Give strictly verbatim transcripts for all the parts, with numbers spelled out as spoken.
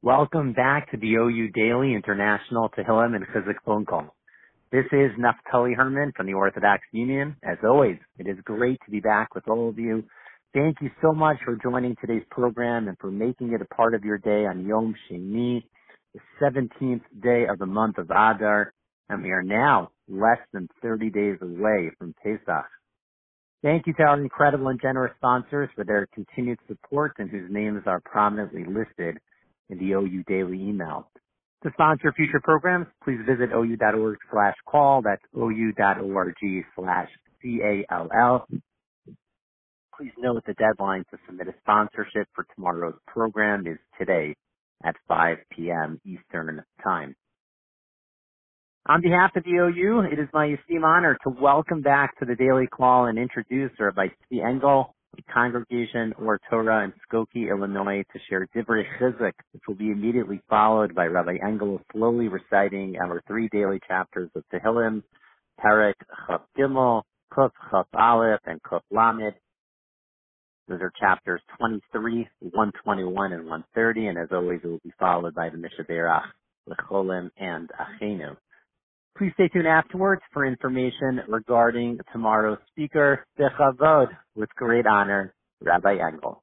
Welcome back to the O U Daily International Tehillim and Chizuk phone call. This is Naftali Herman from the Orthodox Union. As always, it is great to be back with all of you. Thank you so much for joining today's program and for making it a part of your day on Yom Sheni, the seventeenth day of the month of Adar, and we are now less than thirty days away from Pesach. Thank you to our incredible and generous sponsors for their continued support and whose names are prominently listed in the O U Daily email. To sponsor future programs, please visit ou.org slash call. That's ou.org slash C-A-L-L. Please note the deadline to submit a sponsorship for tomorrow's program is today at five p.m. Eastern Time. On behalf of the O U, it is my esteemed honor to welcome back to the Daily Call and introduce Rabbi Tzvi Engel, the Congregation Or Torah in Skokie, Illinois, to share Divrei Chizuk, which will be immediately followed by Rabbi Engel slowly reciting our three daily chapters of Tehillim, Perek Chaf Gimel, Kuf Chaf Aleph, and Kuf Lamed. Those are chapters twenty-three, one twenty-one, and one thirty, and as always, it will be followed by the Mishaberach, Lecholim, and Achenu. Please stay tuned afterwards for information regarding tomorrow's speaker, Bechavod, with great honor, Rabbi Engel.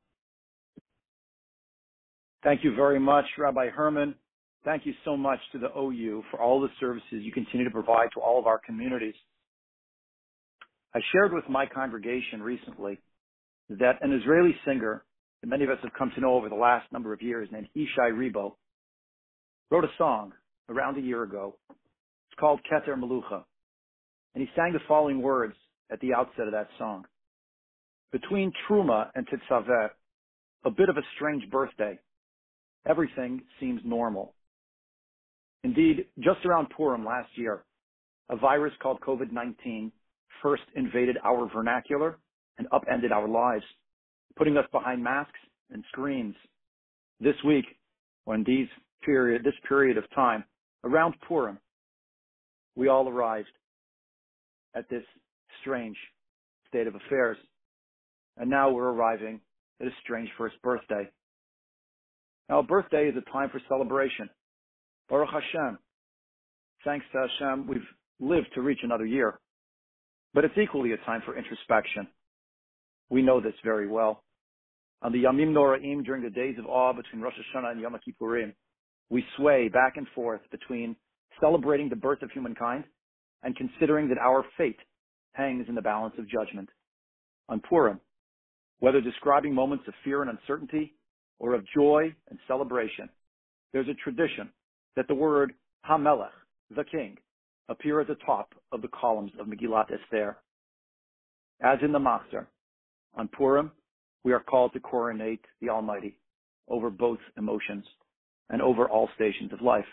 Thank you very much, Rabbi Herman. Thank you so much to the O U for all the services you continue to provide to all of our communities. I shared with my congregation recently that an Israeli singer that many of us have come to know over the last number of years named Ishai Ribo wrote a song around a year ago. It's called Keter Melucha. And he sang the following words at the outset of that song. Between Truma and Tetzaveh, a bit of a strange birthday. Everything seems normal. Indeed, just around Purim last year, a virus called COVID nineteen first invaded our vernacular and upended our lives, putting us behind masks and screens. This week, when these period, this period of time, around Purim, we all arrived at this strange state of affairs. And now we're arriving at a strange first birthday. Now, a birthday is a time for celebration. Baruch Hashem. Thanks to Hashem, we've lived to reach another year. But it's equally a time for introspection. We know this very well. On the Yamim Noraim, during the days of awe between Rosh Hashanah and Yom Kippurim, we sway back and forth between celebrating the birth of humankind and considering that our fate hangs in the balance of judgment. On Purim, whether describing moments of fear and uncertainty or of joy and celebration, there's a tradition that the word HaMelech, the king, appear at the top of the columns of Megillat Esther. As in the Machzor, on Purim, we are called to coronate the Almighty over both emotions and over all stations of life.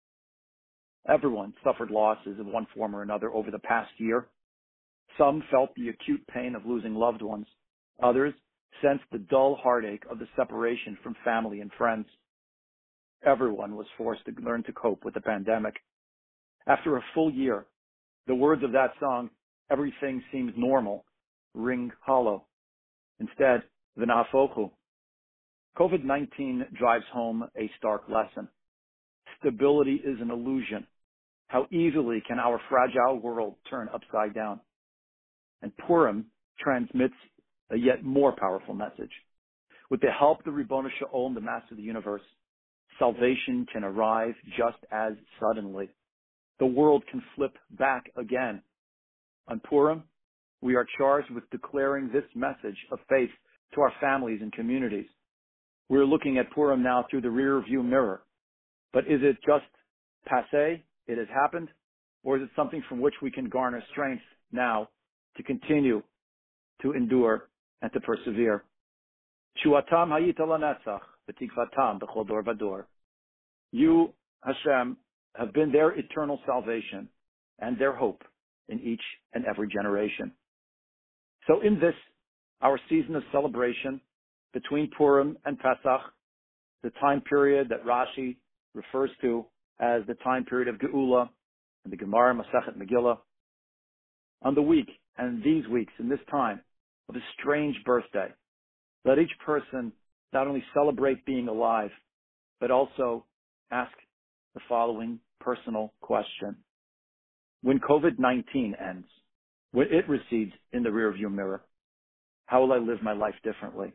Everyone suffered losses of one form or another over the past year. Some felt the acute pain of losing loved ones. Others sensed the dull heartache of the separation from family and friends. Everyone was forced to learn to cope with the pandemic. After a full year, the words of that song, "Everything Seems Normal," ring hollow. Instead, v'na'afochu. COVID nineteen drives home a stark lesson. Stability is an illusion. How easily can our fragile world turn upside down? And Purim transmits a yet more powerful message. With the help of the Ribono Shel Olam, the Master of the Universe, salvation can arrive just as suddenly. The world can flip back again. On Purim, we are charged with declaring this message of faith to our families and communities. We're looking at Purim now through the rear view mirror. But is it just passé, it has happened, or is it something from which we can garner strength now to continue to endure and to persevere? Shuatam hayita lanetzach, v'tikvatam b'chol dor v'dor. You, Hashem, have been their eternal salvation and their hope in each and every generation. So in this, our season of celebration between Purim and Pesach, the time period that Rashi refers to as the time period of Geula and the Gemara Masechet Megillah, on the week and these weeks in this time of a strange birthday, let each person not only celebrate being alive, but also ask the following personal question. When COVID nineteen ends, when it recedes in the rearview mirror, how will I live my life differently?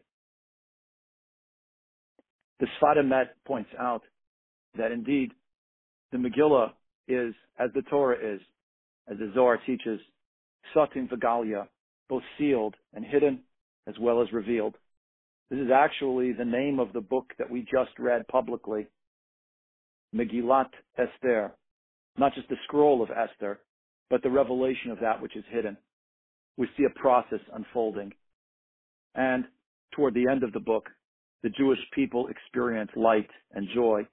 The Sfat Emet points out that indeed the Megillah is, as the Torah is, as the Zohar teaches, Satim V'Galia, both sealed and hidden, as well as revealed. This is actually the name of the book that we just read publicly, Megillat Esther, not just the scroll of Esther, but the revelation of that which is hidden. We see a process unfolding. And toward the end of the book, the Jewish people experience light and joy.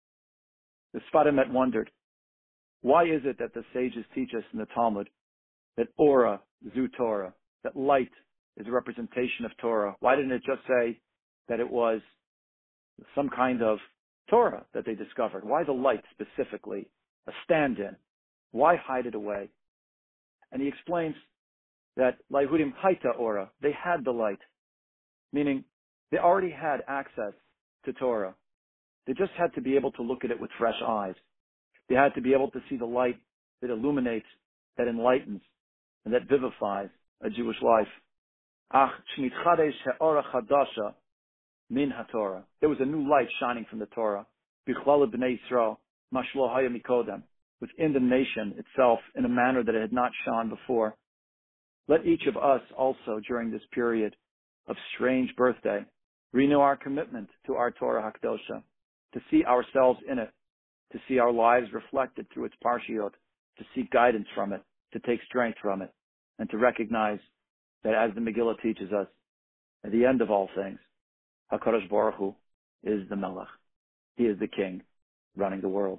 The Sfat Emet wondered, why is it that the sages teach us in the Talmud that Ora zu Torah, that light is a representation of Torah? Why didn't it just say that it was some kind of Torah that they discovered? Why the light specifically, a stand-in? Why hide it away? And he explains that Laihudim Haita Ora, they had the light, meaning they already had access to Torah. They just had to be able to look at it with fresh eyes. They had to be able to see the light that illuminates, that enlightens, and that vivifies a Jewish life. Ach shmitchadesh he'ora chadasha min haTorah. There was a new light shining from the Torah. Bichlal b'nei Yisrael mashlo haya mikodem, within the nation itself in a manner that it had not shone before. Let each of us also during this period of strange birthday renew our commitment to our Torah HaKadosha, to see ourselves in it, to see our lives reflected through its parshiot, to seek guidance from it, to take strength from it, and to recognize that as the Megillah teaches us, at the end of all things, HaKadosh Baruch Hu is the Melech. He is the King running the world.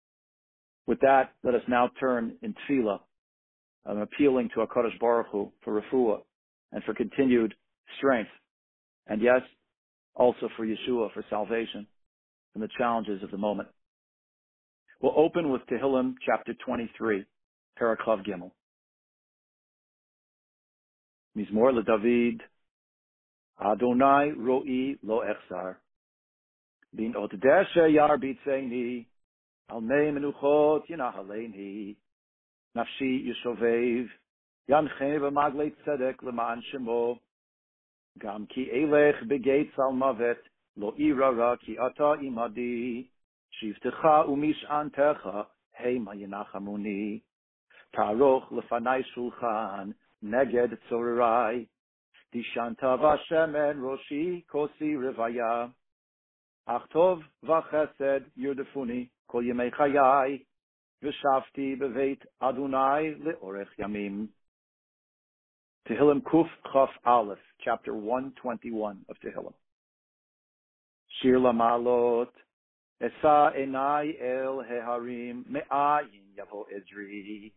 With that, let us now turn in tefillah, um, appealing to HaKadosh Baruch Hu for refuah and for continued strength, and yes, also for Yeshua, for salvation from the challenges of the moment. We'll open with Tehillim chapter twenty-three, Perek Chav Gimel. Mizmor LeDavid, Adonai ro'i lo echsar, bin ot deshe yar bitzeini, al mei menuchot yinahaleini, nafshi yishovev, yanchei b'maglei tzedek leman shemo, gam ki elech begeitz al mavet, lo irara ki ata imadi, shivtecha umish'antecha, heima yinachamuni, taroch lefanai shulchan, neged tzorai, dishanta v'shemen roshi kosi revaya, achtov v'chesed yurdefuni kol yemei chayai, v'shavti beveit Adonai leorech yamim. Tehillim Kuf Chaf Aleph, chapter one twenty-one of Tehillim. Shir Lamalot, Esa enai el heharim, me'ayin yavo Ezri.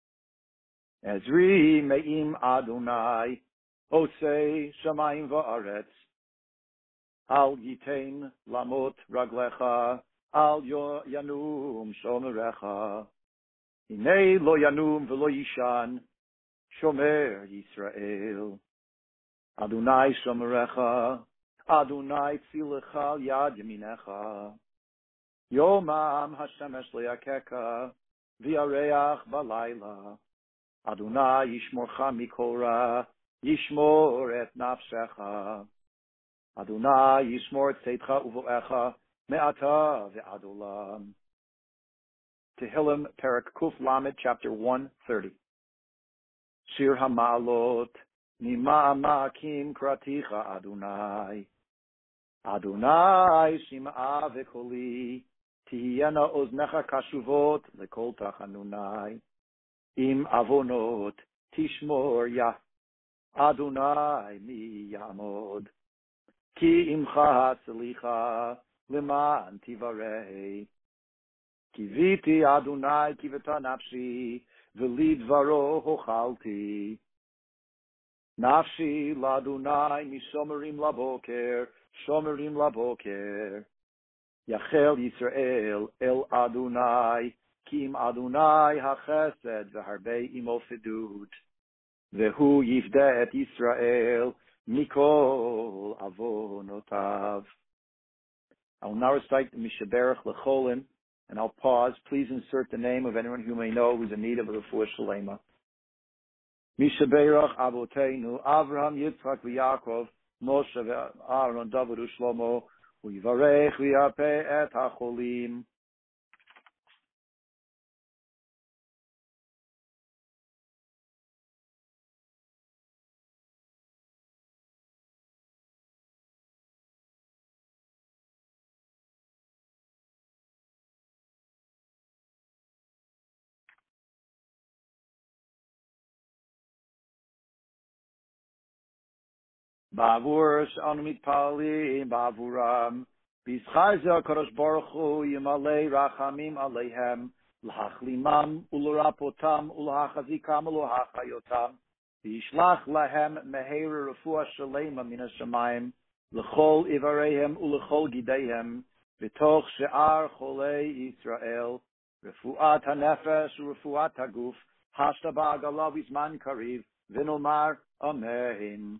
Ezri me'im Adonai, osei shamayim va'aretz. Al yitein lamot raglecha, al yanum shomerecha. Hinei lo yanum v'lo yishan, shomer Yisrael. Adonai shomerecha, Adonai tzilecha yad yaminecha. Yomam hashemesh le'akeka, v'yareach balayla. Adonai yishmorcha mikora, yishmor et nafshecha. Adonai yishmor et seitcha uvoecha, me'ata ve'ad olam. Tehillim Perek Kuf Lamed, chapter one thirty. Shir Hamalot, Nima Makim Kraticha Adonai. Adonai Shim'a Vekoli, Tihiyana Oznecha Kashuvot, Lekol Tachanunai. Im Avonot, Tishmor Ya, Adonai Mi Yamod. Ki Imcha Selicha, Leman Tivarei. Kiviti Adonai Kiveta Nafshi, V'li dvaro hochalti. Nafshi l'Adonai mishomerim laboker, shomerim laboker. Yachel Yisrael el Adonai, kim Adonai hachesed v'harbei imo fidut. V'hu yifdeh et Yisrael mikol avonotav. I will now recite the Mishaberach Lecholim, and I'll pause. Please insert the name of anyone who may know who's in need of a refuah shalema. Mishaberach Avoteinu, Avraham, Yitzchak, v'Yaakov, Moshe, v'Aaron, David, u'Shlomo, u'Yivarech, v'Yapeh et ha'cholim. Bavur she'anu mitpalim bavuram b'Yischai zeh HaKadosh Baruch Hu yimalei rachamim aleihem l'hachlimam u'l'rapotam u'l'hachazikam u'l'hachayotam v'yishlach lahem meheir refuah shalema min hashamayim l'chol ivareihem u'l'chol gideihem v'toch she'ar cholei Yisrael refuat hanefesh u'refuat haguf hashta ba'agala v'zman kariv v'nomar amen.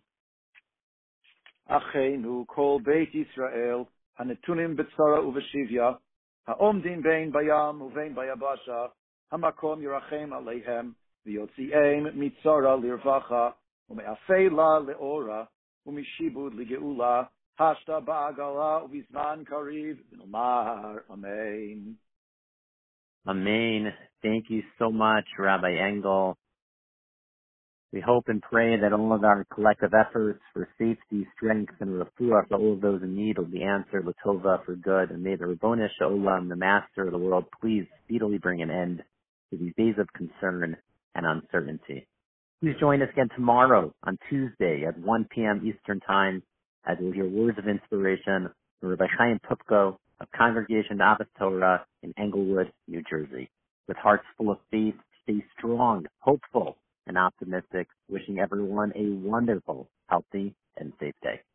Acheinu kol Beit Yisrael hanetunim b'tzara uv'shivya ha'omdim bein bayam uvein bayabasha hamakom yirachem aleihem v'yotzi'eim mitzara lirvacha u'me'afei la le'ora u'mishibud ligeula hashta ba'agala u'vizman kariv v'nomar amen. Amen. Thank you so much, Rabbi Engel. We hope and pray that all of our collective efforts for safety, strength, and refuah for all of those in need will be answered l'tova for good. And may the Ribono Shel Olam, the Master of the world, please speedily bring an end to these days of concern and uncertainty. Please join us again tomorrow on Tuesday at one p.m. Eastern Time as we'll hear words of inspiration from Rabbi Chaim Pupko of Congregation Ahavas Torah in Englewood, New Jersey. With hearts full of faith, stay strong, hopeful, and optimistic, wishing everyone a wonderful, healthy, and safe day.